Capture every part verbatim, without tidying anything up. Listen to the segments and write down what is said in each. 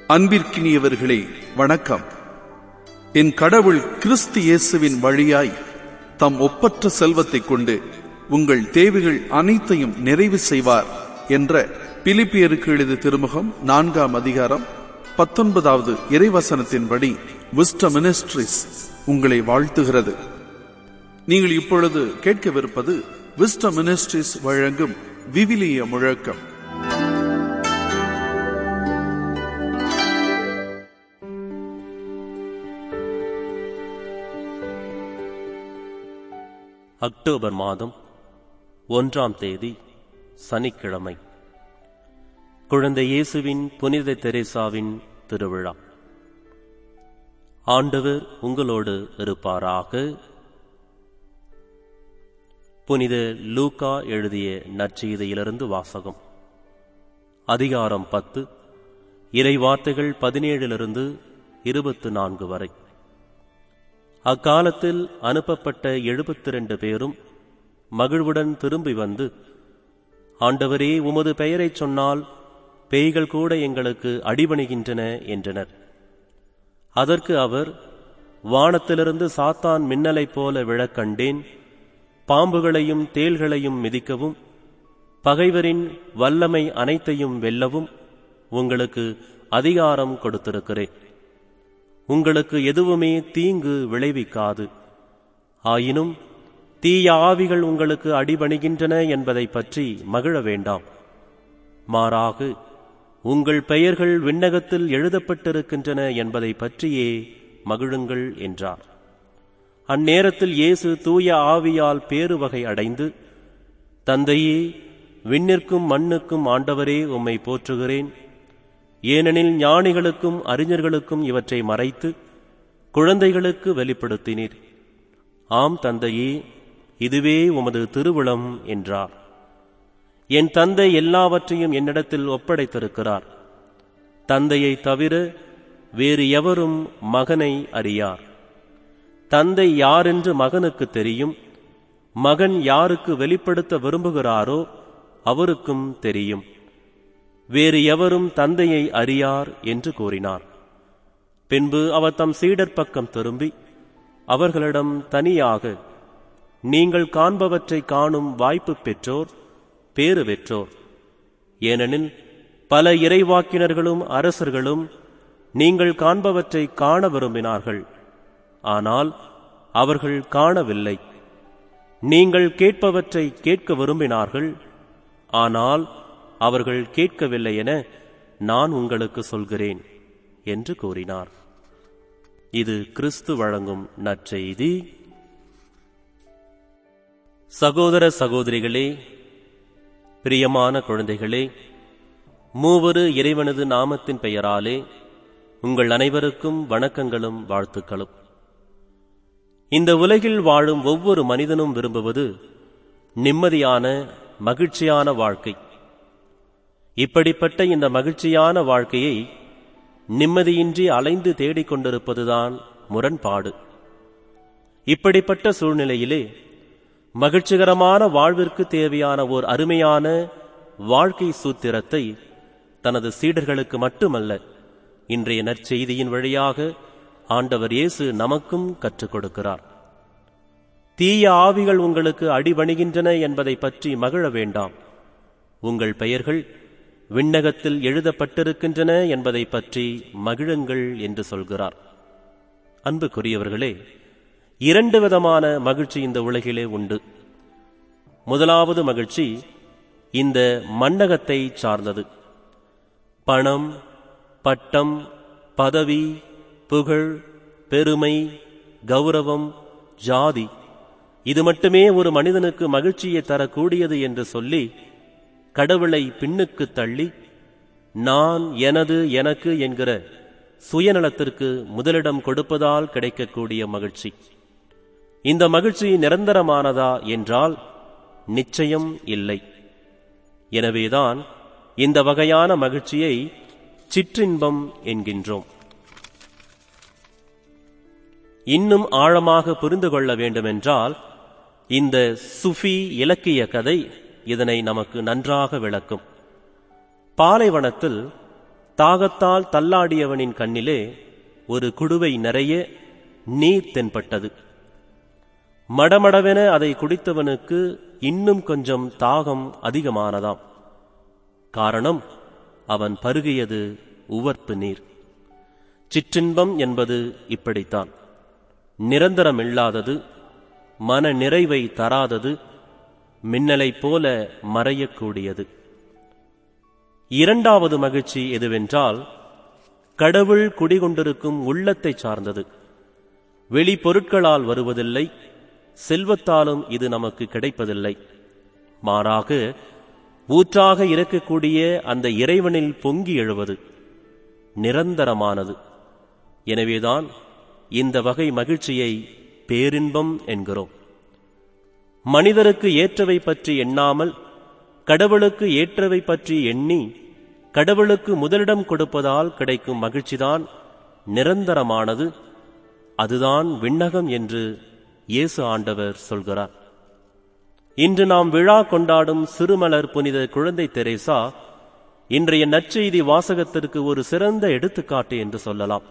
அன்பிற்கினியவர்களே, வணக்கம். என் கடவுள் கிறிஸ்து இயேசுவின் வழியாய் தம் ஒப்பற்ற செல்வத்தை கொண்டு உங்கள் தேவைகள் அனைத்தையும் நிறைவு செய்வார் என்ற பிலிப்பியருக்கு எழுதிய திருமுகம் நான்காம் அதிகாரம் பத்தொன்பதாவது இறைவசனத்தின்படி விஸ்டம் மினிஸ்ட்ரிஸ் உங்களை வாழ்த்துகிறது. நீங்கள் இப்பொழுது கேட்கவிருப்பது விஸ்டம் மினிஸ்ட்ரிஸ் வழங்கும் விவிலிய முழக்கம். அக்டோபர் மாதம் ஒன்றாம் தேதி சனிக்கிழமை. குழந்தை இயேசுவின் புனித தெரேசாவின் திருவிழா. ஆண்டவர் உங்களோடு இருப்பாராக. புனித லூக்கா எழுதிய நற்செய்தியிலிருந்து வாசகம். அதிகாரம் பத்து, இறை வார்த்தைகள் பதினேழிலிருந்து இருபத்து நான்கு வரை. அக்காலத்தில் அனுப்பப்பட்ட எழுபத்தி இரண்டு பேரும் மகிழ்வுடன் திரும்பி வந்து, ஆண்டவரே, உமது பெயரைச் சொன்னால் பேய்கள் கூட எங்களுக்கு அடிபணிகின்றன என்றனர். அதற்கு அவர், வானத்திலிருந்து சாத்தான் மின்னலைப் போல விழக் கண்டேன். பாம்புகளையும் தேள்களையும் மிதிக்கவும் பகைவரின் வல்லமை அனைத்தையும் வெல்லவும் உங்களுக்கு அதிகாரம் கொடுத்திருக்கிறேன். உங்களுக்கு எதுவுமே தீங்கு விளைவிக்காது. ஆயினும் தீய ஆவிகள் உங்களுக்கு அடிபணிகின்றன என்பதை பற்றி மகிழ வேண்டாம். மாறாக உங்கள் பெயர்கள் விண்ணகத்தில் எழுதப்பட்டிருக்கின்றன என்பதை பற்றியே மகிழுங்கள் என்றார். அந்நேரத்தில் இயேசு தூய ஆவியால் பேருவகை அடைந்து, தந்தையே, விண்ணிற்கும் மண்ணுக்கும் ஆண்டவரே, உம்மை போற்றுகிறேன். ஏனெனில் ஞானிகளுக்கும் அறிஞர்களுக்கும் இவற்றை மறைத்து குழந்தைகளுக்கு வெளிப்படுத்தினீர். ஆம் தந்தையே, இதுவே உமது திருவுளம் என்றார். என் தந்தை எல்லாவற்றையும் என்னிடத்தில் ஒப்படைத்திருக்கிறார். தந்தையை தவிர வேறு எவரும் மகனை அறியார். தந்தை யாரென்று மகனுக்கு தெரியும். மகன் யாருக்கு வெளிப்படுத்த விரும்புகிறாரோ அவருக்கும் தெரியும். வேறு எவரும் தந்தையை அறியார் என்று கூறினார். பின்பு அவர் தம் சீடர் பக்கம் திரும்பி அவர்களிடம் தனியாக, நீங்கள் காண்பவற்றை காணும் வாய்ப்பு பெற்றோர் பேறு பெற்றோர். ஏனெனில் பல இறைவாக்கினர்களும் அரசர்களும் நீங்கள் காண்பவற்றை காண விரும்பினார்கள், ஆனால் அவர்கள் காணவில்லை. நீங்கள் கேட்பவற்றை கேட்க விரும்பினார்கள், ஆனால் அவர்கள் கேட்கவில்லை என நான் உங்களுக்கு சொல்கிறேன் என்று கூறினார். இது கிறிஸ்து வழங்கும் நற்செய்தி. சகோதர சகோதரிகளே, பிரியமான குழந்தைகளே, மூவரு இறைவனது நாமத்தின் பெயராலே உங்கள் அனைவருக்கும் வணக்கங்களும் வாழ்த்துக்களும். இந்த உலகில் வாழும் ஒவ்வொரு மனிதனும் விரும்புவது நிம்மதியான மகிழ்ச்சியான வாழ்க்கை. இப்படிப்பட்ட இந்த மகிழ்ச்சியான வாழ்க்கையை நிம்மதியின்றி அலைந்து தேடிக்கொண்டிருப்பதுதான் முரண்பாடு. இப்படிப்பட்ட சூழ்நிலையிலே மகிழ்ச்சிகரமான வாழ்விற்கு தேவையான ஓர் அருமையான வாழ்க்கை சூத்திரத்தை தனது சீடர்களுக்கு மட்டுமல்ல, இன்றைய நற்செய்தியின் வழியாக ஆண்டவர் இயேசு நமக்கும் கற்றுக் கொடுக்கிறார். தீய ஆவிகள் உங்களுக்கு அடிபணிகின்றன என்பதை பற்றி மகிழ வேண்டாம். உங்கள் பெயர்கள் விண்ணகத்தில் எழுதப்பட்டிருக்கின்றன என்பதை பற்றி மகிழுங்கள் என்று சொல்கிறார். அன்புக்குரியவர்களே, இரண்டு விதமான மகிழ்ச்சி இந்த உலகிலே உண்டு. முதலாவது மகிழ்ச்சி இந்த மண்ணகத்தை சார்ந்தது. பணம், பட்டம், பதவி, புகழ், பெருமை, கௌரவம், ஜாதி, இது மட்டுமே ஒரு மனிதனுக்கு மகிழ்ச்சியை தரக்கூடியது என்று சொல்லி கடவுளை பின்னுக்கு தள்ளி நான், எனது, எனக்கு என்கிற சுயநலத்திற்கு முதலிடம் கொடுப்பதால் கிடைக்கக்கூடிய மகிழ்ச்சி. இந்த மகிழ்ச்சி நிரந்தரமானதா என்றால் நிச்சயம் இல்லை. எனவேதான் இந்த வகையான மகிழ்ச்சியை சிற்றின்பம் என்கின்றோம். இன்னும் ஆழமாக புரிந்து கொள்ள வேண்டுமென்றால் இந்த சுஃபி இலக்கிய கதை இதனை நமக்கு நன்றாக விளக்கும். பாலைவனத்தில் தாகத்தால் தள்ளாடியவனின் கண்ணிலே ஒரு குடுவை நிறைய நீர் தென்பட்டது. மடமடவென அதை குடித்தவனுக்கு இன்னும் கொஞ்சம் தாகம் அதிகமானதாம். காரணம், அவன் பருகியது உவர்ப்பு நீர். சிற்றின்பம் என்பது இப்படித்தான். நிரந்தரமில்லாதது, மன நிறைவை தராதது, மின்னலைப் போல மறையக்கூடியது. இரண்டாவது மகிழ்ச்சி எதுவென்றால், கடவுள் குடிகொண்டிருக்கும் உள்ளத்தை சார்ந்தது. வெளி பொருட்களால் வருவதில்லை, செல்வத்தாலும் இது நமக்கு கிடைப்பதில்லை. மாறாக ஊற்றாக இருக்கக்கூடிய அந்த இறைவனில் பொங்கி எழுவது நிரந்தரமானது. எனவேதான் இந்த வகை மகிழ்ச்சியை பேரின்பம் என்கிறோம். மனிதருக்கு ஏற்றவை பற்றி எண்ணாமல் கடவுளுக்கு ஏற்றவை பற்றி எண்ணி கடவுளுக்கு முதலிடம் கொடுப்பதால் கிடைக்கும் மகிழ்ச்சிதான் நிரந்தரமானது. அதுதான் விண்ணகம் என்று இயேசு ஆண்டவர் சொல்கிறார். இன்று நாம் விழா கொண்டாடும் சிறுமலர் புனித குழந்தை தெரேசா இன்றைய நற்செய்தி வாசகத்திற்கு ஒரு சிறந்த எடுத்துக்காட்டு என்று சொல்லலாம்.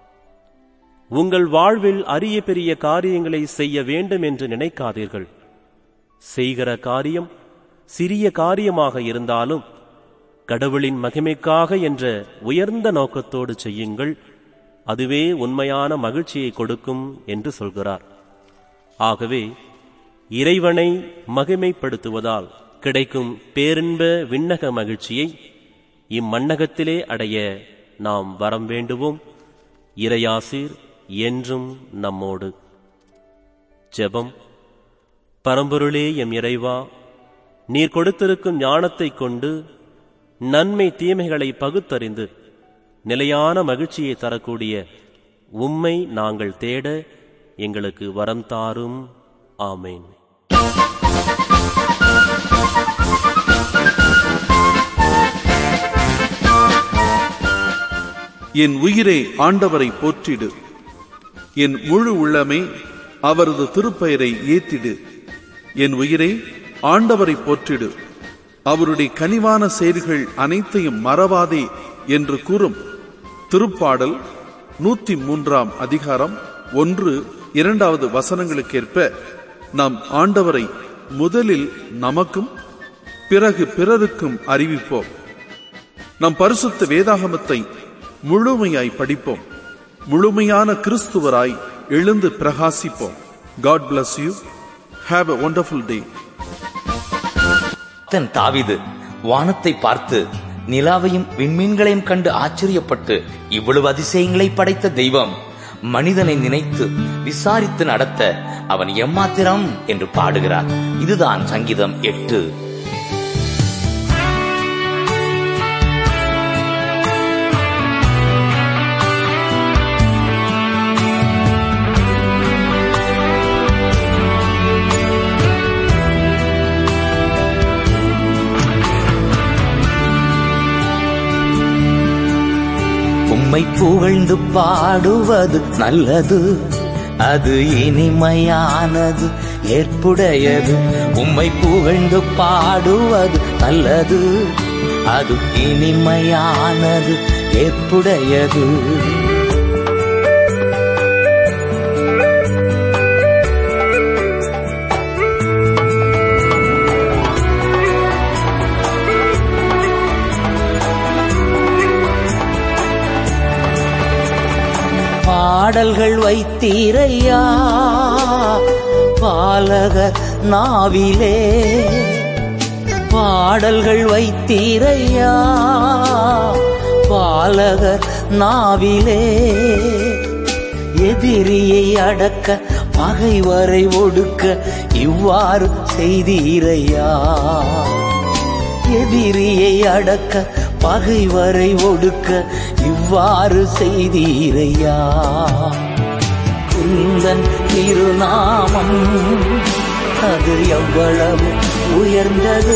உங்கள் வாழ்வில் அரிய பெரிய காரியங்களை செய்ய வேண்டும் என்று நினைக்காதீர்கள். செய்கிற காரியம் சிறிய காரியமாக இருந்தாலும் கடவுளின் மகிமைக்காக என்ற உயர்ந்த நோக்கத்தோடு செய்யுங்கள். அதுவே உண்மையான மகிழ்ச்சியை கொடுக்கும் என்று சொல்கிறார். ஆகவே இறைவனை மகிமைப்படுத்துவதால் கிடைக்கும் பேரின்ப விண்ணக மகிழ்ச்சியை இம்மண்ணகத்திலே அடைய நாம் வரம் வேண்டுவோம். இறையாசீர் என்றும் நம்மோடு. ஜெபம். பரம்பொருளே எம் இறைவா, நீர் கொடுத்திருக்கும் ஞானத்தைக் கொண்டு நன்மை தீமைகளை பகுத்தறிந்து நிலையான மகிழ்ச்சியை தரக்கூடிய உம்மை நாங்கள் தேட எங்களுக்கு வரம் தாரும். ஆமேன். என் உயிரே ஆண்டவரை போற்றிடு, என் முழு உள்ளமே அவரது திருப்பெயரை ஏத்திடு. என் உயிரே ஆண்டவரை போற்றிடு, அவருடைய கனிவான செயல்கள் அனைத்தையும் மறவாதே என்று கூறும் திருப்பாடல் நூத்தி மூன்றாம் அதிகாரம் ஒன்று இரண்டாவது வசனங்களுக்கேற்ப நாம் ஆண்டவரை முதலில் நமக்கும் பிறகு பிறருக்கும் அறிவிப்போம். நம் பரிசுத்த வேதாகமத்தை முழுமையாய் படிப்போம். முழுமையான கிறிஸ்துவராய் எழுந்து பிரகாசிப்போம். God bless you. Have a wonderful day. தாவீது வானத்தை பார்த்து நிலாவையும் விண்மீன்களையும் கண்டு ஆச்சரியப்பட்டு, இவ்வளவு அதிசயங்களை படைத்த தெய்வம் மனிதனை நினைத்து விசாரித்து நடத்த அவன் எம்மாத்திரம் என்று பாடுகிறார். இதுதான் சங்கீதம் எட்டு. உம்மை புகழ்ந்து பாடுவது நல்லது, அது இனிமையானது ஏற்புடையது. உம்மை புகழ்ந்து பாடுவது நல்லது, அது இனிமையானது ஏற்புடையது. பாடல்கள் வைத்தீரையா பாலகர் நாவிலே, பாடல்கள் வைத்தீரையா பாலகர் நாவிலே. எதிரியை அடக்க பகைவரை ஒடுக்க இவ்வாறு செய்தீரையா. எதிரியை அடக்க பகைவரை ஒடுக்க இவ்வாறு செய்தீரையா. குந்தன் திருநாமம் அது எவ்வளவு உயர்ந்தது,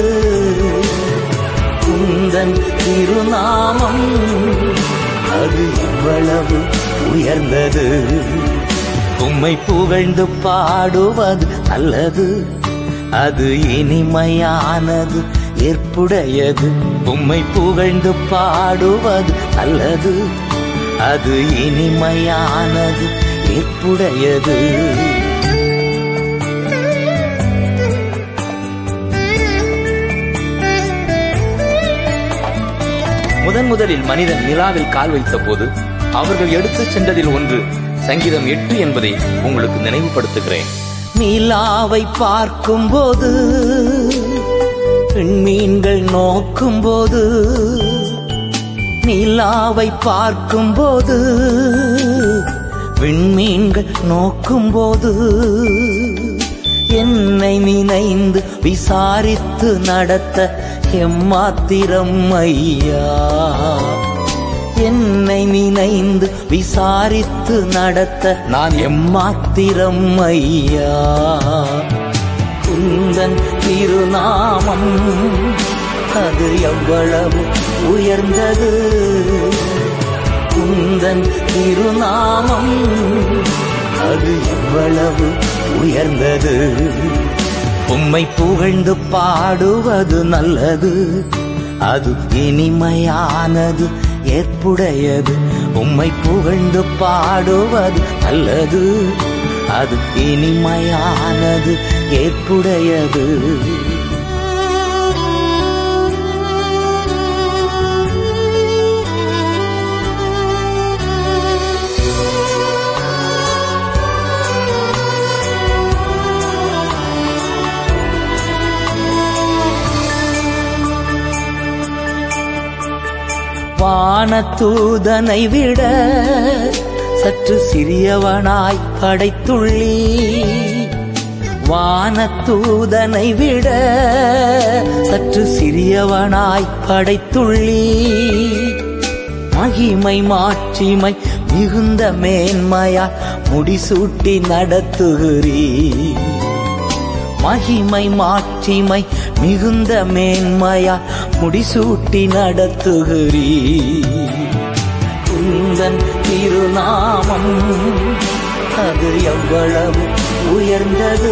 குந்தன் திருநாமம் அது எவ்வளவு உயர்ந்தது. உம்மை புகழ்ந்து பாடுவது நல்லது, அது இனிமையானது ஏற்புடையது. உம்மை புகழ்ந்து பாடுவது நல்லது, அது இனிமையானது, ஏற்புடையது. முதன் முதலில் மனிதன் நிலாவில் கால் வைத்த போது அவர்கள் எடுத்துச் சென்றதில் ஒன்று சங்கீதம் எட்டு என்பதை உங்களுக்கு நினைவுபடுத்துகிறேன். நிலாவை பார்க்கும் போது, மீன்கள் நோக்கும் போது, நிலாவை பார்க்கும் போது, விண்மீன்கள் நோக்கும் போது, என்னை நினைந்து விசாரித்து நடத்த எம்மாத்திரம் ஐயா. என்னை நினைந்து விசாரித்து நடத்த நான் எம்மாத்திரம் ஐயா. குந்தன் திருநாமம் அது எவ்வளவு உயர்ந்தது, குந்தன் திருநாமம் அது எவ்வளவு உயர்ந்தது. உம்மை புகழ்ந்து பாடுவது நல்லது, அது இனிமையானது, ஏற்புடையது. உம்மை புகழ்ந்து பாடுவது நல்லது, அது இனிமையானது, ஏற்புடையது. வானதூதனை விட சற்று சிறியவனாய் படைத்துள்ளி, வானதூதனை விட சற்று சிறியவனாய் படைத்துள்ளி, மகிமை மாட்சிமை மிகுந்த மேன்மையா முடிசூட்டி நடத்துகிறீ. மகிமை மாட்சிமை மிகுந்த மேன்மையா முடிசூட்டி நடத்துகிறீ. குந்தன் திருநாமம் அது எவ்வளவு உயர்ந்தது,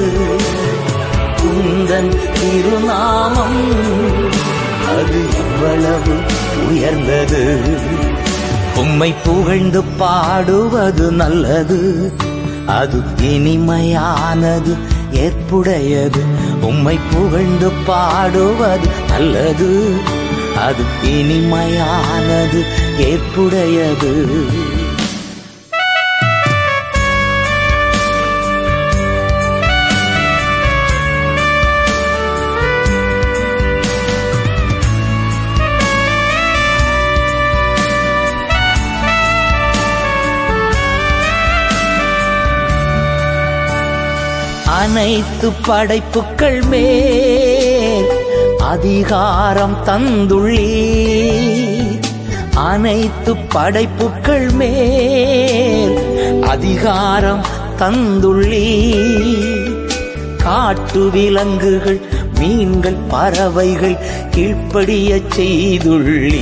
குந்தன் திருநாமம் அது எவ்வளவு உயர்ந்தது. உம்மை புகழ்ந்து பாடுவது நல்லது, அது இனிமையானது, ஏற்புடையது. உம்மை புகழ்ந்து பாடுவது நல்லது, அது இனிமையானது, ஏற்புடையது. அனைத்து படைப்புக்கள் மேல் அதிகாரம் தந்துள்ளீ. அனைத்து படைப்புக்கள் மேல் அதிகாரம் தந்துள்ளீ. காட்டு விலங்குகள் மீன்கள் பறவைகள் கீழ்ப்படிய செய்துள்ளீ.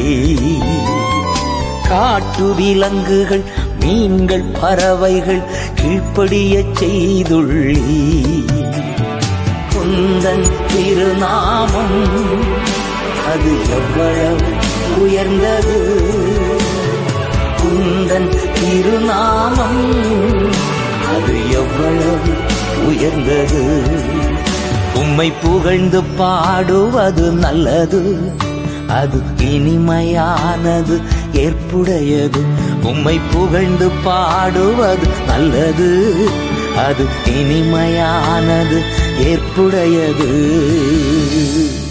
காட்டு விலங்குகள் மீன்கள் பறவைகள் கீழ்ப்படிய செய்துள்ளீ. குந்தன் திருநாமம் அது எவ்வளவு உயர்ந்தது, குந்தன் திருநாமம் அது எவ்வளவு உயர்ந்தது. உம்மை புகழ்ந்து பாடுவது நல்லது, அது இனிமையானது, ஏற்புடையது. உம்மை புகழ்ந்து பாடுவது நல்லது, அது இனிமையானது, ஏற்புடையது.